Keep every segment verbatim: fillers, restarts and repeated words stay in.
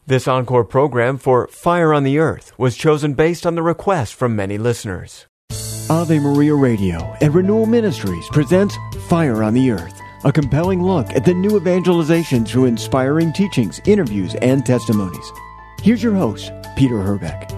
This encore program for Fire on the Earth was chosen based on the request from many listeners. Ave Maria Radio and Renewal Ministries presents Fire on the Earth, a compelling look at the new evangelization through inspiring teachings, interviews, and testimonies. Here's your host, Peter Herbeck.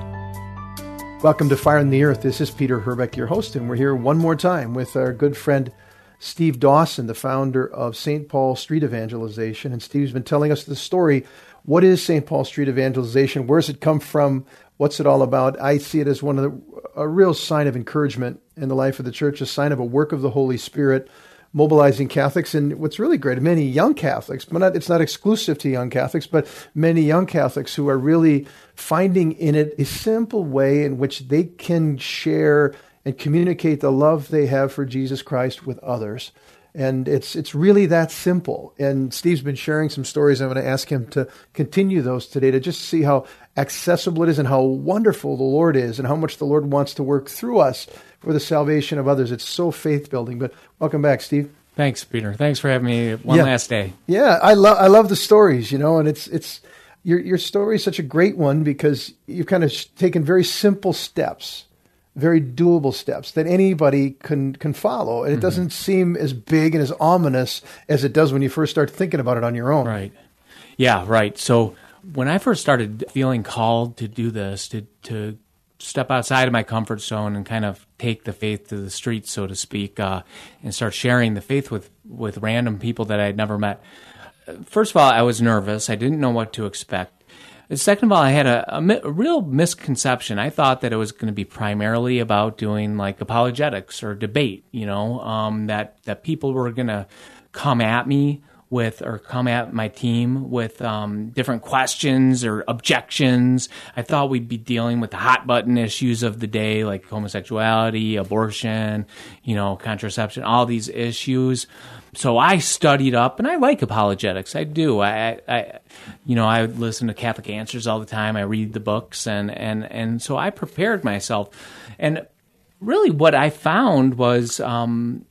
Welcome to Fire on the Earth. This is Peter Herbeck, your host, and we're here one more time with our good friend Steve Dawson, the founder of Saint Paul Street Evangelization. And Steve's been telling us the story. What is Saint Paul Street Evangelization? Where's it come from? What's it all about? I see it as one of the, a real sign of encouragement in the life of the church, a sign of a work of the Holy Spirit, mobilizing Catholics. And what's really great, many young Catholics, but not, it's not exclusive to young Catholics, but many young Catholics who are really finding in it a simple way in which they can share and communicate the love they have for Jesus Christ with others. And it's it's really that simple. And Steve's been sharing some stories. I'm going to ask him to continue those today to just see how accessible it is and how wonderful the Lord is and how much the Lord wants to work through us for the salvation of others. It's so faith-building. But welcome back, Steve. Thanks, Peter. Thanks for having me one yeah. last day. Yeah, I love I love the stories, you know, and it's it's your your story is such a great one because you've kind of taken very simple steps, very doable steps that anybody can can follow. And it mm-hmm. doesn't seem as big and as ominous as it does when you first start thinking about it on your own. Right. Yeah, right. So when I first started feeling called to do this, to to step outside of my comfort zone and kind of take the faith to the streets, so to speak, uh, and start sharing the faith with, with random people that I had never met. First of all, I was nervous. I didn't know what to expect. Second of all, I had a, a, a real misconception. I thought that it was going to be primarily about doing like apologetics or debate, you know, um, that, that people were going to come at me with or come at my team with um, different questions or objections. I thought we'd be dealing with the hot button issues of the day, like homosexuality, abortion, you know, contraception, all these issues. So I studied up, and I like apologetics. I do. I, I, you know, I listen to Catholic Answers all the time. I read the books, and and and so I prepared myself. And really, what I found was um,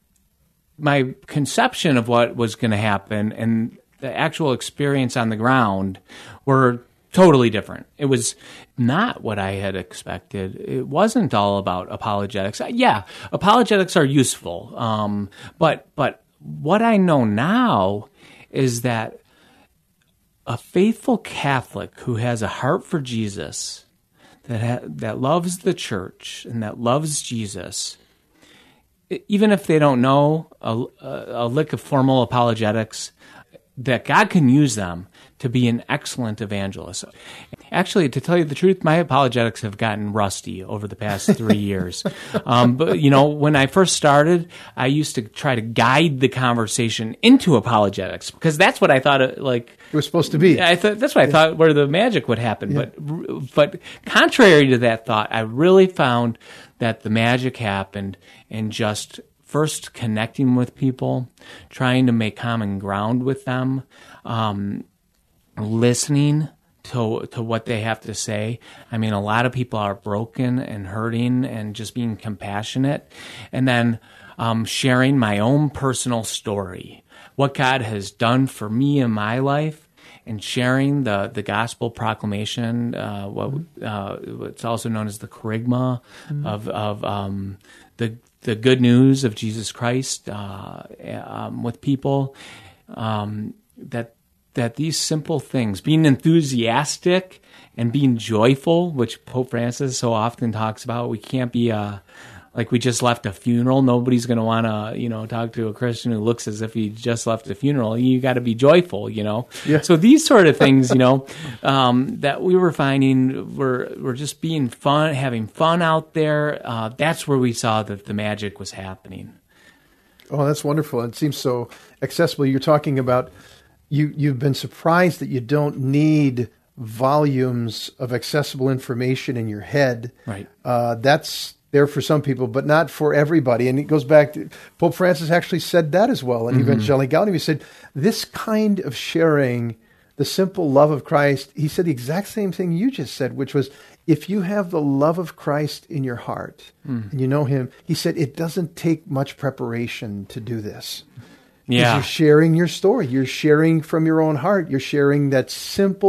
my conception of what was going to happen and the actual experience on the ground were totally different. It was not what I had expected. It wasn't all about apologetics. Yeah, apologetics are useful, um, but but. What I know now is that a faithful Catholic who has a heart for Jesus, that ha- that loves the church and that loves Jesus, even if they don't know a, a lick of formal apologetics, that God can use them to be an excellent evangelist. Actually, to tell you the truth, my apologetics have gotten rusty over the past three years. Um, but, you know, when I first started, I used to try to guide the conversation into apologetics because that's what I thought it, like... It was supposed to be. I thought That's what I thought where the magic would happen. Yeah. But, but contrary to that thought, I really found that the magic happened in just... First, connecting with people, trying to make common ground with them, um, listening to to what they have to say. I mean, a lot of people are broken and hurting and just being compassionate. And then um, sharing my own personal story, what God has done for me in my life, and sharing the, the gospel proclamation, uh, what uh, what's also known as the kerygma mm-hmm. of, of um, the the good news of Jesus Christ uh, um, with people, um, that that these simple things, being enthusiastic and being joyful, which Pope Francis so often talks about, we can't be uh, like we just left a funeral. Nobody's going to want to, you know, talk to a Christian who looks as if he just left a funeral. You got to be joyful, you know. Yeah. So these sort of things, you know, um, that we were finding were were just being fun, having fun out there. Uh, that's where we saw that the magic was happening. Oh, that's wonderful. It seems so accessible. You're talking about you. You've been surprised that you don't need volumes of accessible information in your head. Right. Uh, that's there for some people, but not for everybody. And it goes back to Pope Francis actually said that as well in mm-hmm. Evangelii Gaudium. He said, this kind of sharing the simple love of Christ, he said the exact same thing you just said, which was, if you have the love of Christ in your heart mm. and you know him, he said, it doesn't take much preparation to do this. Yeah. You're sharing your story. You're sharing from your own heart. You're sharing that simple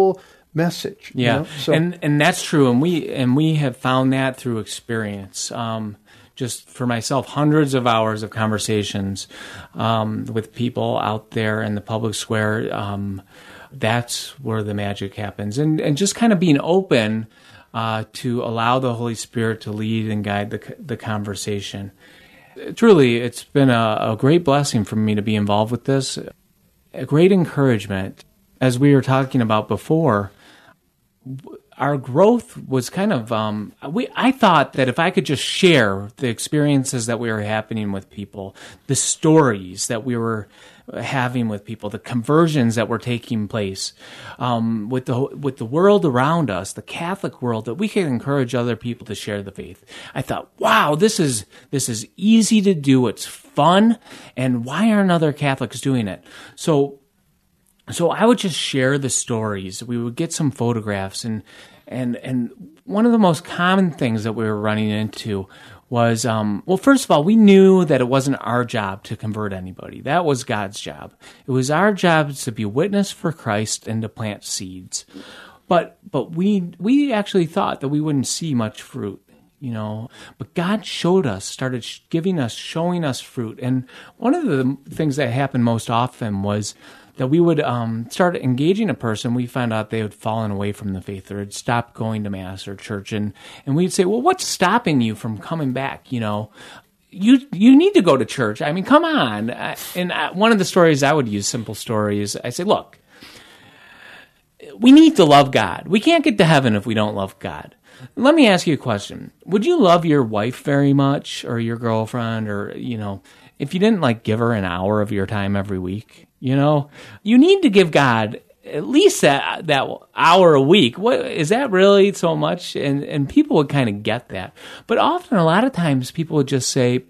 message. Yeah, you know? so, and and that's true, and we and we have found that through experience. Um, just for myself, hundreds of hours of conversations um, with people out there in the public square. Um, that's where the magic happens, and and just kind of being open uh, to allow the Holy Spirit to lead and guide the the conversation. Truly, it's been a, a great blessing for me to be involved with this. A great encouragement, as we were talking about before. Our growth was kind of, um, we. I thought that if I could just share the experiences that we were happening with people, the stories that we were having with people, the conversions that were taking place um, with the with the world around us, the Catholic world, that we could encourage other people to share the faith. I thought, wow, this is this is easy to do. It's fun, and why aren't other Catholics doing it? So. So I would just share the stories. We would get some photographs, and and and one of the most common things that we were running into was, um, well, first of all, we knew that it wasn't our job to convert anybody. That was God's job. It was our job to be witness for Christ and to plant seeds. But but we we actually thought that we wouldn't see much fruit. You know, but God showed us, started giving us, showing us fruit. And one of the things that happened most often was that we would um, start engaging a person. We found out they had fallen away from the faith or had stopped going to Mass or church. And, and we'd say, well, what's stopping you from coming back? You know, you you need to go to church. I mean, come on. And one of the stories I would use, simple stories, I say, look, we need to love God. We can't get to heaven if we don't love God. Let me ask you a question. Would you love your wife very much, or your girlfriend, or, you know, if you didn't like give her an hour of your time every week? You know, you need to give God at least that that hour a week. What is that really so much? And and people would kind of get that. But often, a lot of times, people would just say,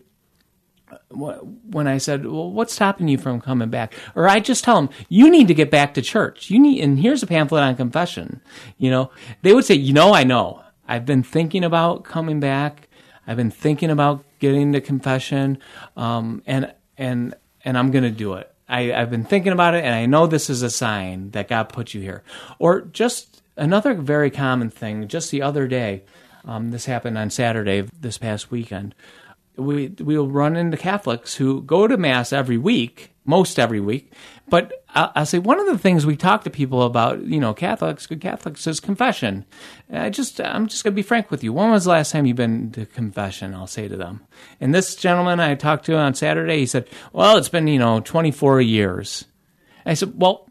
when I said, well, what's stopping you from coming back? Or I just tell them, you need to get back to church. You need, and here's a pamphlet on confession. You know, they would say, you know, I know. I've been thinking about coming back. I've been thinking about getting to confession, um, and and and I'm going to do it. I, I've been thinking about it, and I know this is a sign that God put you here. Or just another very common thing, just the other day, um, this happened on Saturday this past weekend, we we'll run into Catholics who go to Mass every week, most every week, but I'll, I'll say one of the things we talk to people about, you know, Catholics, good Catholics, is confession. I just, I'm just going to be frank with you. When was the last time you've been to confession? I'll say to them. And this gentleman I talked to on Saturday, he said, well, it's been, you know, twenty-four years. I said, well,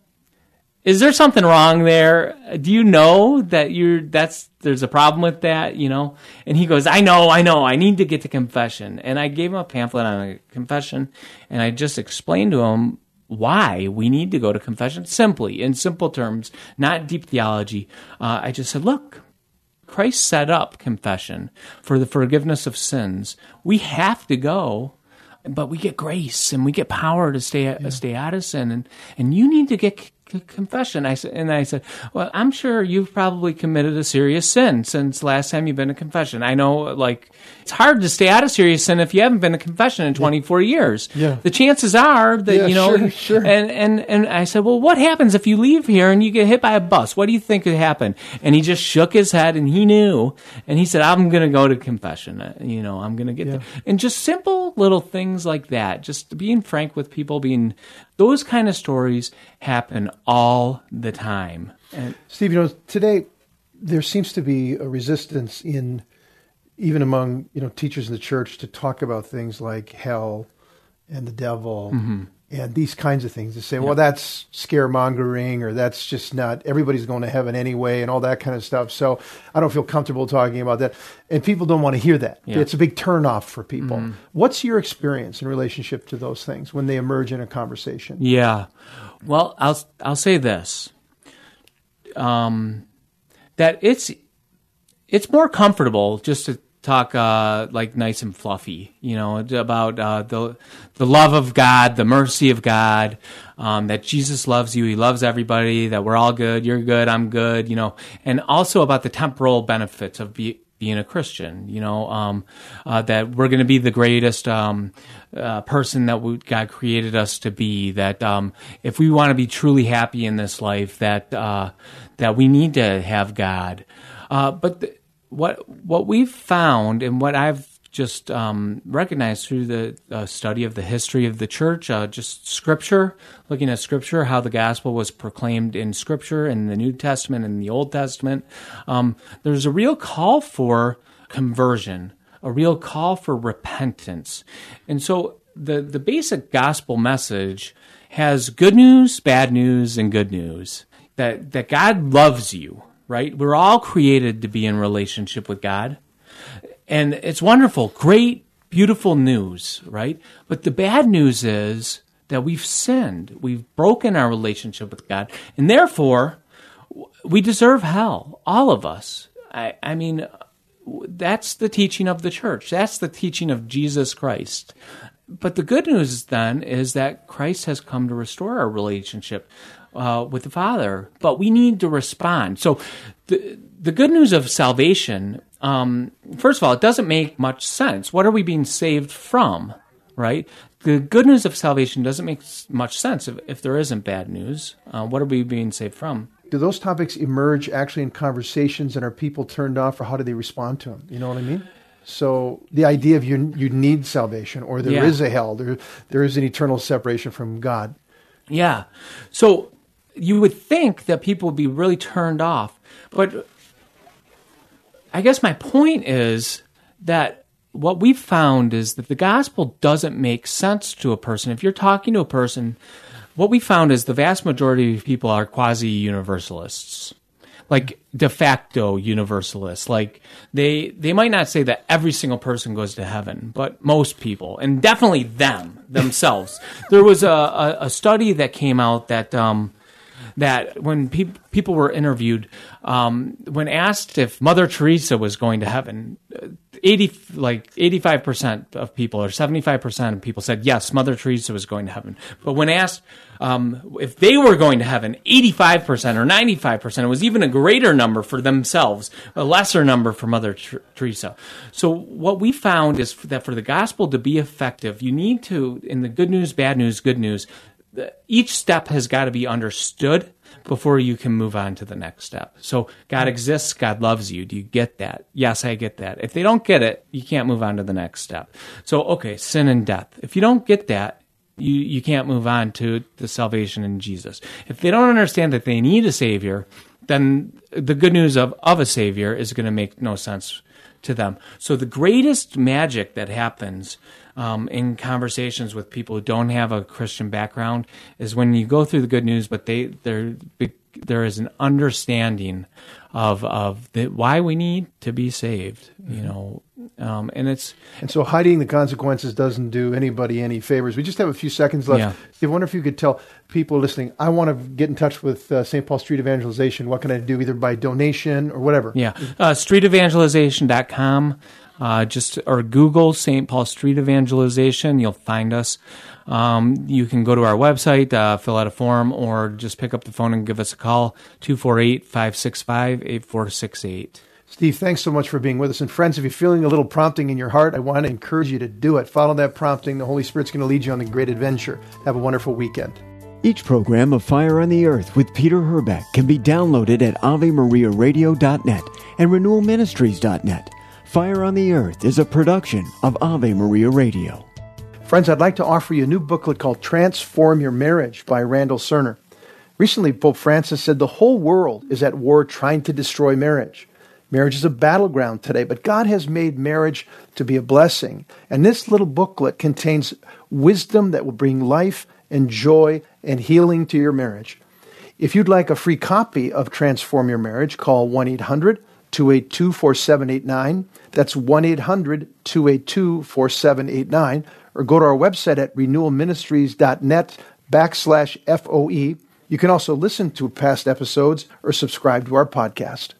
is there something wrong there? Do you know that you're, that's, there's a problem with that, you know? And he goes, I know, I know, I need to get to confession. And I gave him a pamphlet on a confession, and I just explained to him why we need to go to confession, simply, in simple terms, not deep theology. Uh, I just said, look, Christ set up confession for the forgiveness of sins. We have to go, but we get grace and we get power to stay yeah. stay out of sin, and, and you need to get confession. I said, and I said, well, I'm sure you've probably committed a serious sin since last time you've been to confession. I know, like, it's hard to stay out of serious sin if you haven't been to confession in twenty-four yeah. years. Yeah. The chances are that, yeah, you know, sure, sure. and, and, and I said, well, what happens if you leave here and you get hit by a bus? What do you think could happen? And he just shook his head, and he knew, and he said, I'm going to go to confession. You know, I'm going to get yeah. there. And just simple little things like that, just being frank with people, being, those kind of stories happen all the time. And Steve, you know, today there seems to be a resistance in, even among, you know, teachers in the church, to talk about things like hell and the devil mm-hmm. and these kinds of things, to say, yeah. well, that's scaremongering, or that's just not, everybody's going to heaven anyway, and all that kind of stuff. So I don't feel comfortable talking about that. And people don't want to hear that. Yeah. It's a big turnoff for people. Mm-hmm. What's your experience in relationship to those things when they emerge in a conversation? Yeah. Well, I'll I'll say this, um, that it's it's more comfortable just to talk uh, like nice and fluffy, you know, about uh, the the love of God, the mercy of God, um, that Jesus loves you, He loves everybody, that we're all good, you're good, I'm good, you know, and also about the temporal benefits of be, being a Christian, you know, um, uh, that we're going to be the greatest um, uh, person that we, God created us to be, that um, if we want to be truly happy in this life, that uh, that we need to have God. Uh, but the, what what we've found and what I've just um, recognized through the uh, study of the history of the church, uh, just Scripture, looking at Scripture, how the gospel was proclaimed in Scripture, in the New Testament and the Old Testament, um, there's a real call for conversion, a real call for repentance. And so the, the basic gospel message has good news, bad news, and good news, that, that God loves you, right? We're all created to be in relationship with God. And it's wonderful, great, beautiful news, right? But the bad news is that we've sinned. We've broken our relationship with God. And therefore, we deserve hell, all of us. I, I mean, that's the teaching of the church. That's the teaching of Jesus Christ. But the good news then is that Christ has come to restore our relationship uh, with the Father. But we need to respond. So the, the good news of salvation, Um, first of all, it doesn't make much sense. What are we being saved from, right? The good news of salvation doesn't make much sense if, if there isn't bad news. Uh, what are we being saved from? Do those topics emerge actually in conversations, and are people turned off, or how do they respond to them? You know what I mean? So the idea of you you need salvation, or there Yeah. is a hell, there there is an eternal separation from God. Yeah. So you would think that people would be really turned off, but I guess my point is that what we've found is that the gospel doesn't make sense to a person. If you're talking to a person, what we found is the vast majority of people are quasi-universalists, like de facto universalists. Like they they might not say that every single person goes to heaven, but most people, and definitely them, themselves. There was a, a, a study that came out that... Um, that when pe- people were interviewed, um, when asked if Mother Teresa was going to heaven, eighty like eighty-five percent of people or seventy-five percent of people said yes, Mother Teresa was going to heaven. But when asked um, if they were going to heaven, eighty-five percent or ninety-five percent, it was even a greater number for themselves, a lesser number for Mother Ter- Teresa. So what we found is that for the gospel to be effective, you need to, in the good news, bad news, good news, each step has got to be understood before you can move on to the next step. So God exists, God loves you. Do you get that? Yes, I get that. If they don't get it, you can't move on to the next step. So, okay, sin and death. If you don't get that, you, you can't move on to the salvation in Jesus. If they don't understand that they need a Savior, then the good news of, of a Savior is going to make no sense to them. So the greatest magic that happens um, in conversations with people who don't have a Christian background is when you go through the good news, but they there there is an understanding of of the, why we need to be saved. You know, um, and it's and so hiding the consequences doesn't do anybody any favors. We just have a few seconds left. Yeah. I wonder if you could tell people listening, I want to get in touch with uh, Saint Paul Street Evangelization. What can I do, either by donation or whatever? Yeah, uh, street evangelization dot com. Uh, just or Google Saint Paul Street Evangelization. You'll find us. Um, you can go to our website, uh, fill out a form, or just pick up the phone and give us a call, two four eight, five six five, eight four six eight. Steve, thanks so much for being with us. And friends, if you're feeling a little prompting in your heart, I want to encourage you to do it. Follow that prompting. The Holy Spirit's going to lead you on a great adventure. Have a wonderful weekend. Each program of Fire on the Earth with Peter Herbeck can be downloaded at ave maria radio dot net and renewal ministries dot net. Fire on the Earth is a production of Ave Maria Radio. Friends, I'd like to offer you a new booklet called Transform Your Marriage by Randall Cerner. Recently, Pope Francis said the whole world is at war trying to destroy marriage. Marriage is a battleground today, but God has made marriage to be a blessing. And this little booklet contains wisdom that will bring life and joy and healing to your marriage. If you'd like a free copy of Transform Your Marriage, call one eight hundred, two eight two, four seven eight nine. That's one eight hundred, two eight two, four seven eight nine. Or go to our website at renewal ministries dot net backslash F O E. You can also listen to past episodes or subscribe to our podcast.